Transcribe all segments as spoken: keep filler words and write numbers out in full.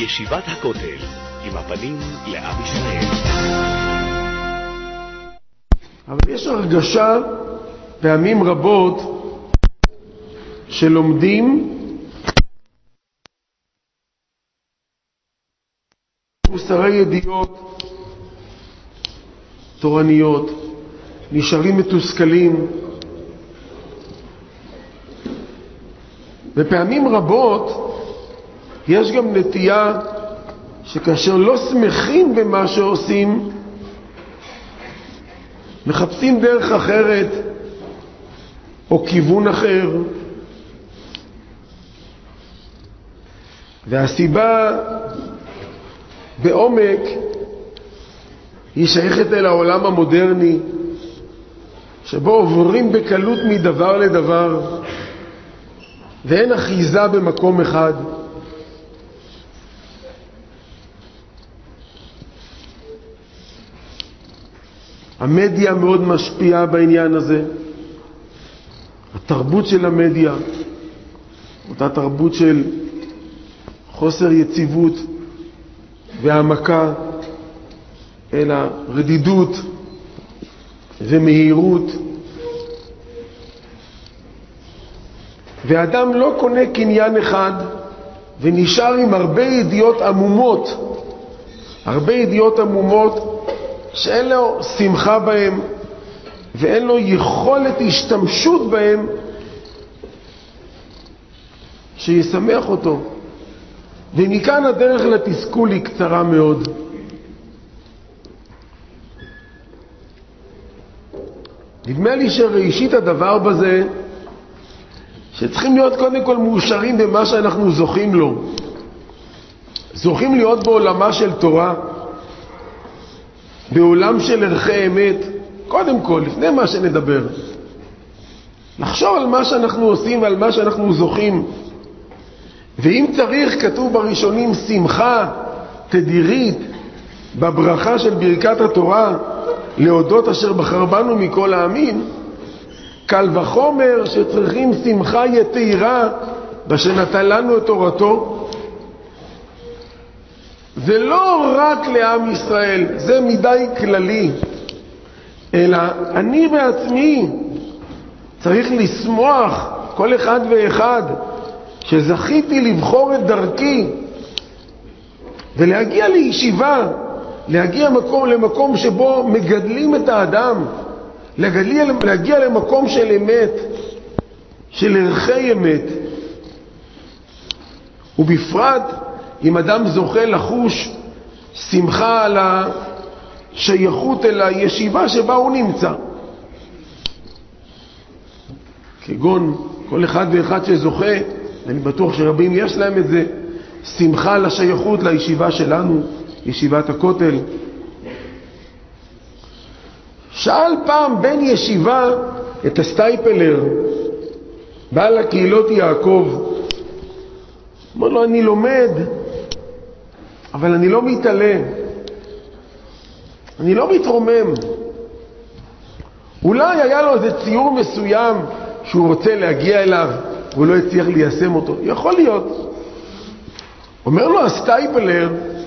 ישיבת הכותל, עם הפנים לעם ישראל. אבל יש הרגשה פעמים רבות שלומדים מוסרי ידיעות תורניות, נשארים מתוסכלים, ופעמים רבות יש גם נטייה שכאשר לא שמחים במה שעושים, מחפשים דרך אחרת או כיוון אחר. והסיבה בעומק היא שייכת אל העולם המודרני, שבו עוברים בקלות מדבר לדבר ואין אחיזה במקום אחד. המדיה מאוד משפיעה בעניין הזה. התרבות של המדיה, אותה תרבות של חוסר יציבות והעמקה, אלא רדידות ומהירות. ואדם לא קונה קניין אחד ונשאר עם הרבה ידיעות עמומות, הרבה ידיעות עמומות שאין לו שמחה בהם ואין לו יכולת השתמשות בהם שישמח אותו. ומכאן הדרך לתסכול היא קצרה מאוד. נדמה לי שראשית הדבר בזה שצריכים להיות קודם כל מאושרים במה שאנחנו זוכים לו. זוכים להיות בעולמה של תורה, בעולם של ערכי אמת. קודם כל, לפני מה שנדבר, לחשוב על מה שאנחנו עושים ועל מה שאנחנו זוכים. ואם צריך, כתוב בראשונים, שמחה תדירית בברכה של ברכת התורה, להודות אשר בחר בנו מכל העמים. קל וחומר שצריכים שמחה יתירה בשנתן לנו את תורתו. ולא רק לעם ישראל, זה מדי כללי, אלא אני בעצמי צריך לשמוח, כל אחד ואחד, שזכיתי לבחור את דרכי ולהגיע לישיבה, להגיע מקום, למקום שבו מגדלים את האדם, להגיע, להגיע למקום של אמת, של ערכי אמת. ובפרט אם אדם זוכה לחוש שמחה על השייכות אל הישיבה שבה הוא נמצא. כגון כל אחד ואחד שזוכה, אני בטוח שרבים יש להם את זה, שמחה על השייכות לישיבה שלנו, ישיבת הכותל. שאל פעם בן ישיבה את הסטייפלר, בעל הקהילות יעקב, אמר לו, אני לומד, אבל אני לא מתעלה, אני לא מתרומם. אולי היה לו איזה ציור מסוים שהוא רוצה להגיע אליו והוא לא הצליח ליישם אותו, יכול להיות. אומר לו הסטייפלר,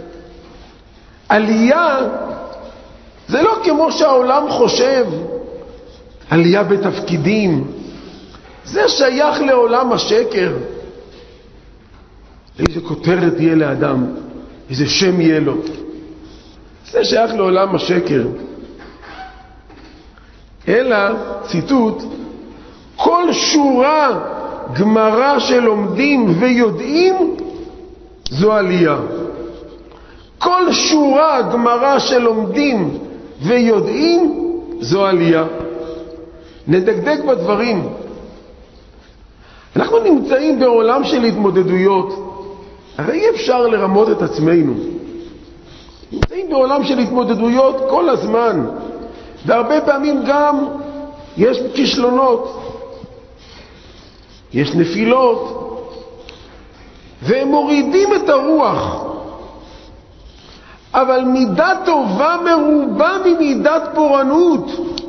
עלייה זה לא כמו שהעולם חושב, עלייה בתפקידים, זה שייך לעולם השקר. איזה כותרת יהיה לאדם, איזה שם יהיה לו, זה שייך לעולם השקר. אלא, ציטוט, כל שורה גמרא שלומדים ויודעים זו עלייה. כל שורה גמרא שלומדים ויודעים זו עלייה. נדקדק בדברים. אנחנו נמצאים בעולם של התמודדויות, הרי אי אפשר לרמות את עצמנו. נמצאים בעולם של התמודדויות כל הזמן, והרבה פעמים גם יש כישלונות, יש נפילות, והם מורידים את הרוח. אבל מידה טובה מרובה ממידת פורענות.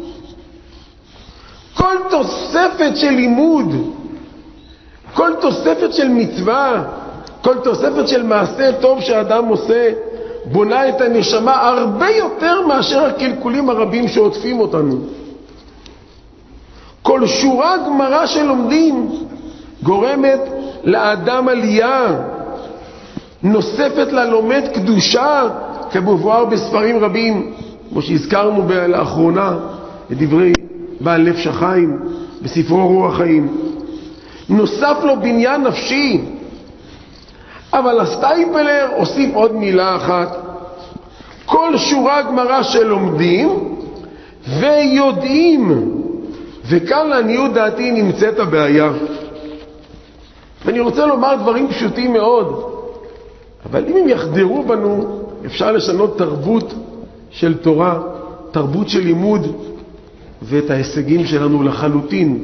כל תוספת של לימוד, כל תוספת של מצווה, כל תוספת של מעשה טוב שאדם עושה בונה את הנשמה הרבה יותר מאשר הקלקולים הרבים שעוטפים אותנו. כל שורה גמרא שלומדים גורמת לאדם עלייה נוספת ללומד קדושה, כמבואר בספרים רבים, כמו שהזכרנו לאחרונה את דברי בעל לב שחיים בספרו רוח חיים. נוסף לו בניין נפשי. אבל הסטייפלר הוסיף עוד מילה אחת: כל שורה גמרא שלומדים ויודעים. וכאן לעניות דעתי נמצאת הבעיה. ואני רוצה לומר דברים פשוטים מאוד, אבל אם הם יחדרו בנו אפשר לשנות תרבות של תורה, תרבות של לימוד, ואת ההישגים שלנו לחלוטין.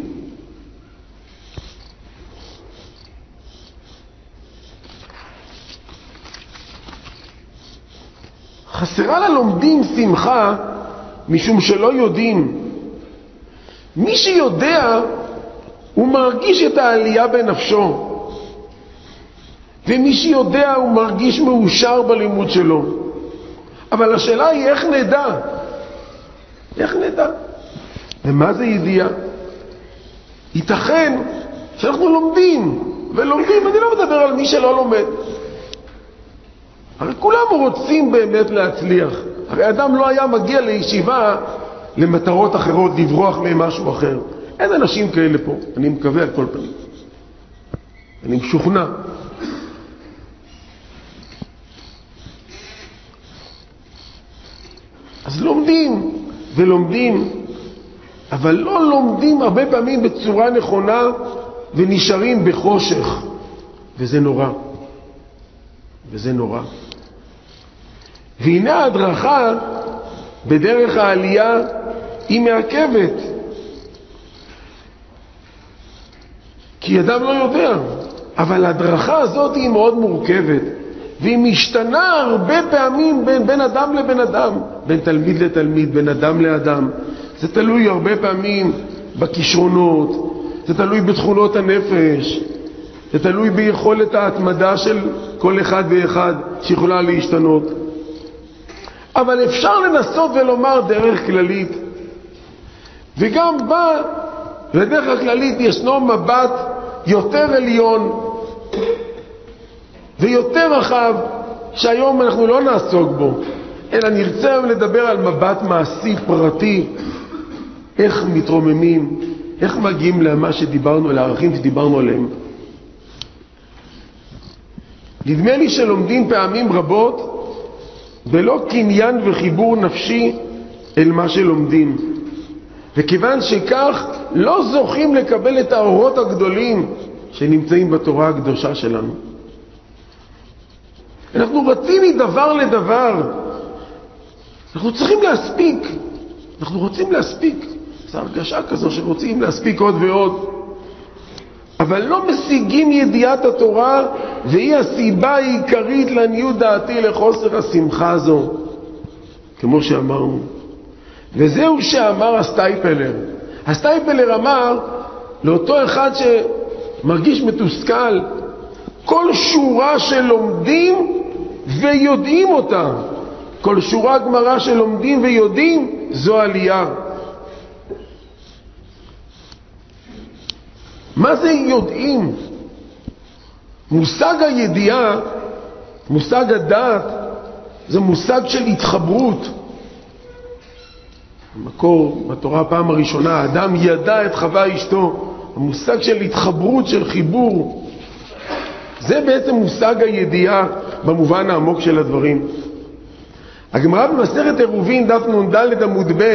חסרה ללומדים שמחה משום שלא יודעים. מי שיודע הוא מרגיש את העלייה בנפשו, ומי שיודע הוא מרגיש מאושר בלימוד שלו. אבל השאלה היא איך נדע? איך נדע? ומה זה ידיעה? ייתכן שאנחנו לומדים ולומדים, אני לא מדבר על מי שלא לומד. הרי כולם רוצים באמת להצליח. הרי אדם לא היה מגיע לישיבה למטרות אחרות, לברוח ממשהו אחר. אין אנשים כאלה פה, אני מקווה על כל פנים. אני משוכנע. אז לומדים ולומדים, אבל לא לומדים הרבה פעמים בצורה נכונה ונשארים בחושך. וזה נורא. וזה נורא. והנה ההדרכה בדרך העלייה היא מעכבת. כי אדם לא יודע. אבל ההדרכה הזאת היא מאוד מורכבת. והיא משתנה הרבה פעמים בין, בין אדם לבין אדם. בין תלמיד לתלמיד, בין אדם לאדם. זה תלוי הרבה פעמים בכישרונות. זה תלוי בתכונות הנפש. זה תלוי ביכולת ההתמדה של כל אחד ואחד שיכולה להשתנות. אבל אפשר לנסות ולומר דרך כללית. וגם בה, לדרך הכללית, ישנו מבט יותר עליון ויותר רחב, שהיום אנחנו לא נעסוק בו, אלא נרצה לדבר על מבט מעשי פרטי, איך מתרוממים, איך מגיעים למה שדיברנו, על הערכים שדיברנו עליהם. נדמה לי שלומדים פעמים רבות בלא קניין וחיבור נפשי אל מה שלומדים. וכיוון שכך לא זוכים לקבל את האורות הגדולים שנמצאים בתורה הקדושה שלנו. אנחנו רצים מדבר לדבר. אנחנו צריכים להספיק. אנחנו רוצים להספיק. זו הרגשה כזו שרוצים להספיק עוד ועוד. אבל לא משיגים ידיעת התורה, והיא הסיבה העיקרית לעניות דעתי לחוסר השמחה הזו, כמו שאמרנו. וזהו שאמר הסטייפלר. הסטייפלר אמר לאותו אחד שמרגיש מתוסכל, כל שורה שלומדים ויודעים אותה, כל שורה גמרא שלומדים ויודעים, זו עלייה. מה זה יודעים? מושג הידיעה, מושג הדעת, זה מושג של התחברות. במקור, בתורה הפעם הראשונה, האדם ידע את חווה אשתו. המושג של התחברות, של חיבור. זה בעצם מושג הידיעה במובן העמוק של הדברים. הגמרא במסכת עירובין, דף נ"ד עמוד ב',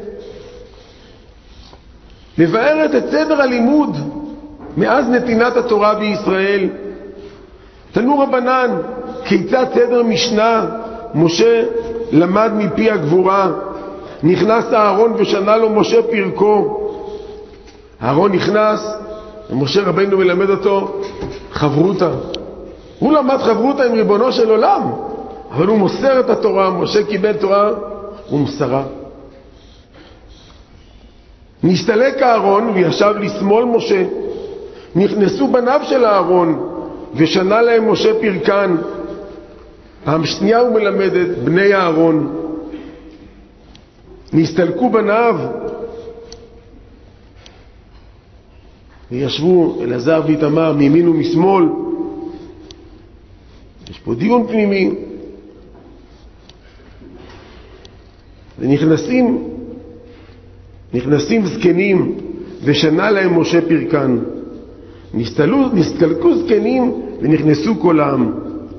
מבארת את סדר הלימוד מאז נתינת התורה בישראל. תנו רבנן, כיצד סדר משנה משה למד מפי הגבורה. נכנס אהרון ושנה לו משה פרקו. אהרון נכנס ומשה רבינו מלמד אותו חברותה. הוא למד חברותה עם ריבונו של עולם, אבל הוא מוסר את התורה. משה קיבל תורה ומסרה. נסתלק אהרון וישב לשמאל משה. נכנסו בניו של אהרון ושנה להם משה פרקן. פעם שנייה הוא מלמד את בני אהרון. נסתלקו בניו וישבו אלעזר ואיתמר מימין ומשמאל. יש פה דיון פנימי. ונכנסים נכנסים זקנים ושנה להם משה פרקן. נסתלקו, נסתלקו זקנים ונכנסו כל העם.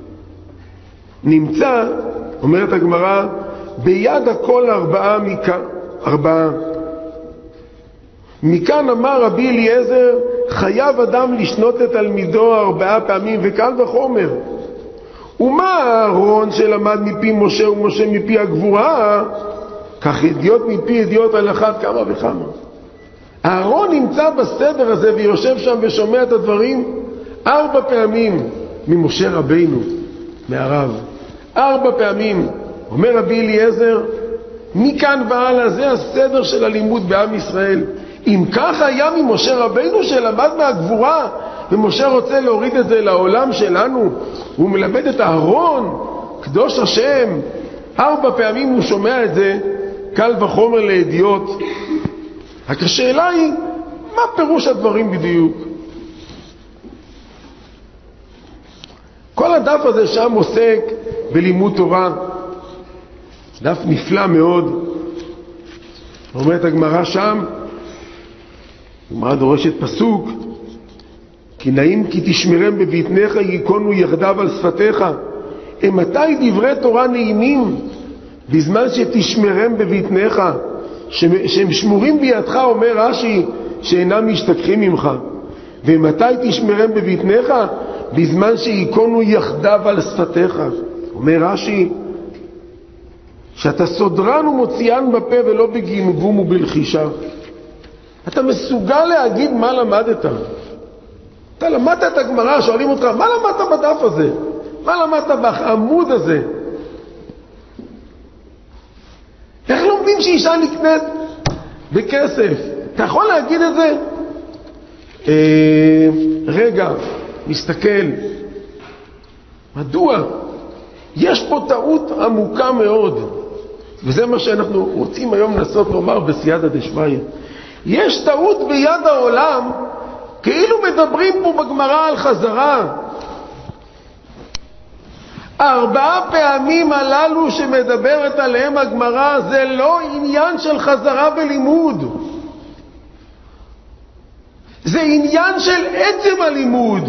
נמצא, אומרת הגמרא, ביד הכל ארבעה מכאן, ארבעה. מכאן אמר רבי אליעזר, חייב אדם לשנות את תלמידו ארבעה פעמים, וקל וחומר. ומה הארון שלמד מפי משה ומשה מפי הגבורה, כך ידיעות מפי ידיעות על אחת כמה וכמה. הארון נמצא בסדר הזה ויושב שם ושומע את הדברים ארבע פעמים ממשה רבינו, מהרב. ארבע פעמים. אומר רבי אליעזר, מכאן והלאה זה הסדר של הלימוד בעם ישראל. אם כך היה ממשה רבינו שלמד מהגבורה, ומשה רוצה להוריד את זה לעולם שלנו, הוא מלמד את הארון, קדוש השם, ארבע פעמים הוא שומע את זה, קל וחומר לידיעות. רק השאלה היא, מה פירוש הדברים בדיוק? כל הדף הזה שם עוסק בלימוד תורה, דף נפלא מאוד. אומרת הגמרא שם, הגמרא דורשת פסוק, כי נעים כי תשמרם בבטנך ייכונו יחדיו על שפתיך. מתי דברי תורה נעימים? בזמן שתשמרם בבטנך, שהם שמורים בידך, אומר רש"י, שאינם משתכחים ממך. ומתי תשמרם בבטנך? בזמן שייכונו יחדיו על שפתיך. אומר רש"י, שאתה סודרן ומוציאן בפה ולא בגמגום ובלחישה. אתה מסוגל להגיד מה למדת. אתה למדת את הגמרא, שואלים אותך, מה למדת בדף הזה? מה למדת בעמוד הזה? איך לומדים שאישה נקנית בכסף? אתה יכול להגיד את זה? אה, רגע, מסתכל. מדוע? יש פה טעות עמוקה מאוד. וזה מה שאנחנו רוצים היום לנסות לומר בסייעתא דשמיא. יש טעות ביד העולם, כאילו מדברים פה בגמרא על חזרה. ארבעה פעמים הללו שמדברת עליהם הגמרא, זה לא עניין של חזרה בלימוד. זה עניין של עצם הלימוד.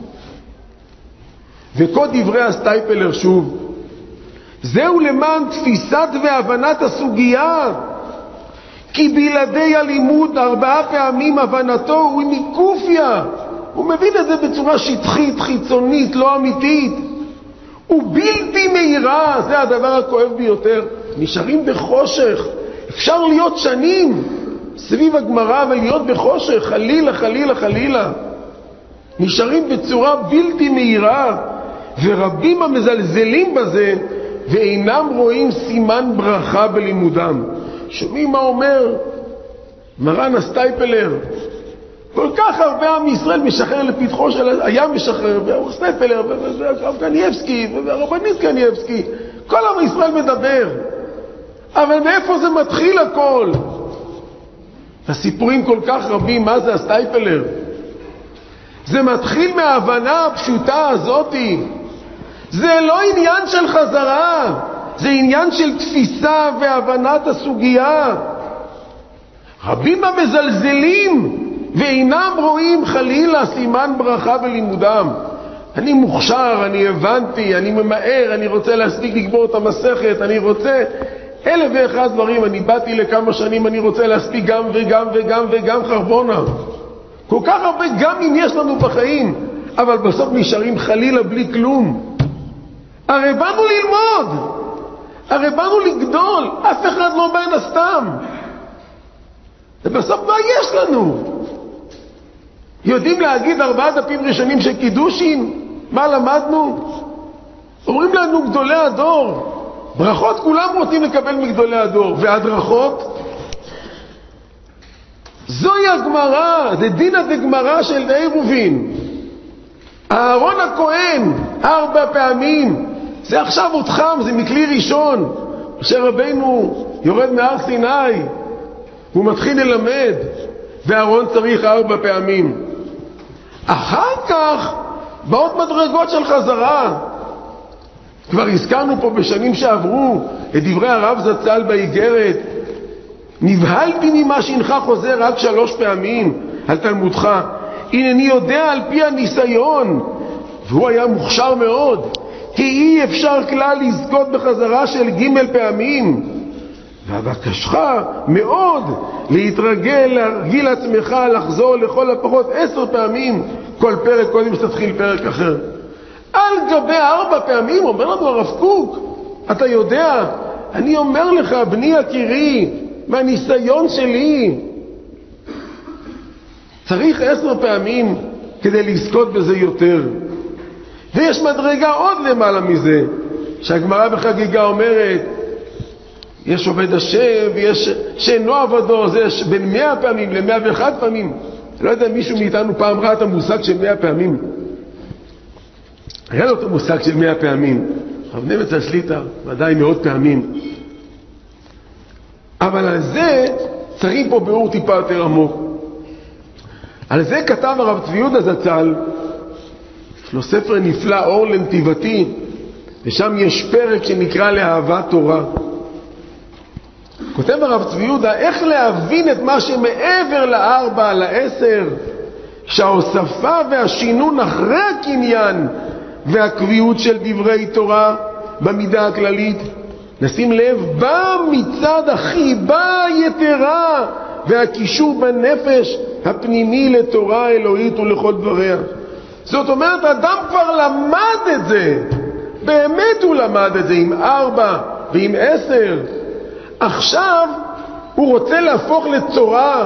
וכל דברי הסטייפלר שוב, זהו למען תפיסת והבנת הסוגיה, כי בלעדי הלימוד ארבעה פעמים הבנתו הוא ניקופיה. הוא מבין את זה בצורה שטחית, חיצונית, לא אמיתית. הוא בלתי מהירה, זה הדבר הכואב ביותר. נשארים בחושך. אפשר להיות שנים סביב הגמרא ולהיות בחושך, חלילה, חלילה, חלילה. נשארים בצורה בלתי מהירה, ורבים המזלזלים בזה ואינם רואים סימן ברכה בלימודם. שומעים מה אומר מרן הסטייפלר? כל כך הרבה עם ישראל משחרר לפתחו של היה משחרר, והסטייפלר והרב קנייבסקי והרבנית קנייבסקי, כל עם ישראל מדבר. אבל מאיפה זה מתחיל הכל? הסיפורים כל כך רבים. מה זה הסטייפלר? זה מתחיל מההבנה הפשוטה הזאת. זה לא עניין של חזרה, זה עניין של תפיסה והבנת הסוגיה. רבים המזלזלים ואינם רואים חלילה סימן ברכה בלימודם. אני מוכשר, אני הבנתי, אני ממהר, אני רוצה להספיק לגמור את המסכת, אני רוצה אלף ואחד דברים, אני באתי לכמה שנים, אני רוצה להספיק גם וגם וגם וגם חרבונה. כל כך הרבה גם אם יש לנו בחיים, אבל בסוף נשארים חלילה בלי כלום. הרי באנו ללמוד, הרי באנו לגדול, אף אחד לא בא סתם. ובסוף מה יש לנו? יודעים להגיד ארבעה דפים ראשונים של קידושין? מה למדנו? אומרים לנו גדולי הדור, ברכות כולם רוצים לקבל מגדולי הדור, והדרכות? זוהי הגמרא, זה דינא דגמרא של עירובין. אהרון הכהן, ארבע פעמים. זה עכשיו עוד חם, זה מכלי ראשון. משה רבינו יורד מהר סיני, הוא מתחיל ללמד, ואהרון צריך ארבע פעמים. אחר כך באות מדרגות של חזרה. כבר הזכרנו פה בשנים שעברו את דברי הרב זצ"ל באיגרת, נבהלתי ממה שהנך חוזר רק שלוש פעמים על תלמודך, הנני יודע על פי הניסיון, והוא היה מוכשר מאוד, כי אי אפשר כלל לזכות בחזרה של ג' פעמים, ואבקשך מאוד להתרגל, להרגיל עצמך לחזור לכל הפחות עשר פעמים כל פרק קודם שתתחיל פרק אחר. על גבי ארבע פעמים אומר לנו הרב קוק, אתה יודע, אני אומר לך בני יקירי, מהניסיון שלי, צריך עשר פעמים כדי לזכות בזה יותר. ויש מדרגה עוד למעלה מזה, שהגמרא בחגיגה אומרת, יש עובד השם ויש שאינו עבדו, זה בין מאה פעמים למאה ואחת פעמים. לא יודע, מישהו מאיתנו פעם ראה את המושג של מאה פעמים? היה לו את המושג של מאה פעמים. רב נמצא שליטה, ודאי מאות פעמים. אבל על זה צריך פה ביאור טיפה יותר עמוק. על זה כתב הרב צבי יהודה זצ"ל, יש לו ספר נפלא, אור לנתיבתי, ושם יש פרק שנקרא לאהבת תורה. כותב הרב צבי יהודה איך להבין את מה שמעבר לארבע, לעשר, שההוספה והשינון אחרי הקניין והקביעות של דברי תורה במידה הכללית, נשים לב, בא מצד החיבה יתרה והקישור בנפש הפנימי לתורה האלוהית ולכל דבריה. זאת אומרת, אדם כבר למד את זה, באמת הוא למד את זה עם ארבע ועם עשר. עכשיו הוא רוצה להפוך לתורה,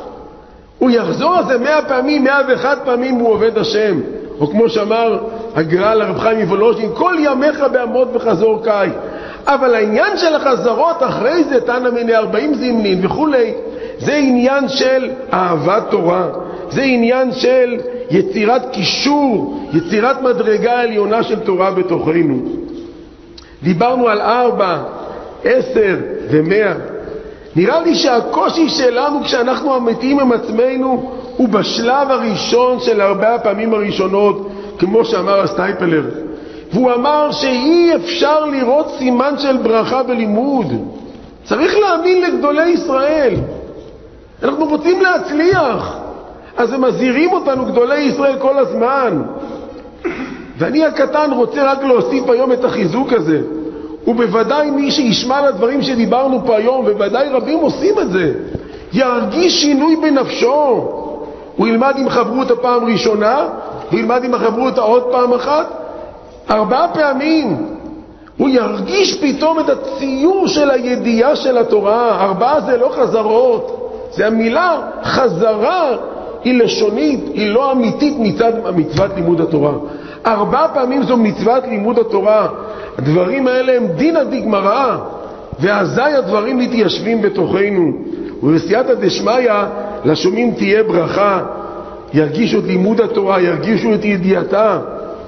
הוא יחזור על זה מאה פעמים, מאה ואחת פעמים הוא עובד השם, או כמו שאמר הגר"א לרב חיים מוולוז'ין, כל ימיך בעמוד וחזור קאי. אבל העניין של החזרות אחרי זה, תנא מני ארבעים זמנין וכולי, זה עניין של אהבת תורה, זה עניין של יצירת קישור, יצירת מדרגה עליונה של תורה בתוכנו. דיברנו על ארבע, עשר ומאה. נראה לי שהקושי שלנו כשאנחנו אמיתיים עם עצמנו הוא בשלב הראשון של ארבע הפעמים הראשונות, כמו שאמר הסטייפלר. והוא אמר שאי אפשר לראות סימן של ברכה בלימוד. צריך להאמין לגדולי ישראל. אנחנו רוצים להצליח, אז הם מזהירים אותנו גדולי ישראל כל הזמן. ואני הקטן רוצה רק להוסיף היום את החיזוק הזה. ובוודאי מי שישמע לדברים שדיברנו פה היום, ובוודאי רבים עושים את זה, ירגיש שינוי בנפשו. הוא ילמד עם חברות הפעם ראשונה, הוא ילמד עם החברות עוד פעם אחת, ארבע פעמים. הוא ירגיש פתאום את הציור של הידיעה של התורה. ארבעה זה לא חזרות, זה המילה חזרה היא לשונית, היא לא אמיתית מצד מצוות לימוד התורה. ארבע פעמים זו מצוות לימוד התורה. הדברים האלה הם דין הדגמרא, ואזי הדברים מתיישבים בתוכנו. ובסייעתא דשמיא לשומעים תהיה ברכה, ירגישו את לימוד התורה, ירגישו את ידיעתה.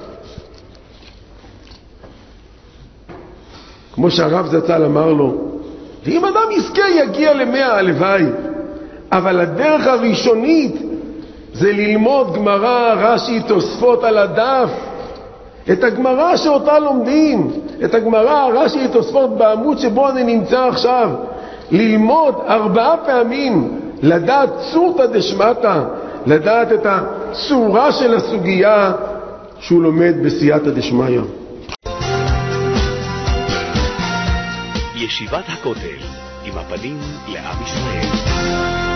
כמו שהרב זצ"ל אמר לו, ואם אדם יזכה יגיע למאה, הלוואי, אבל הדרך הראשונית זה ללמוד גמרא, רש"י, תוספות על הדף, את הגמרא שאותה לומדים, את הגמרא, רש"י, תוספות בעמוד שבו אני נמצא עכשיו, ללמוד ארבעה פעמים, לדעת צורתא דשמטא, לדעת את הצורה של הסוגיה שהוא לומד בסייעתא דשמיא. ישיבת הכותל, עם הפנים לעם ישראל.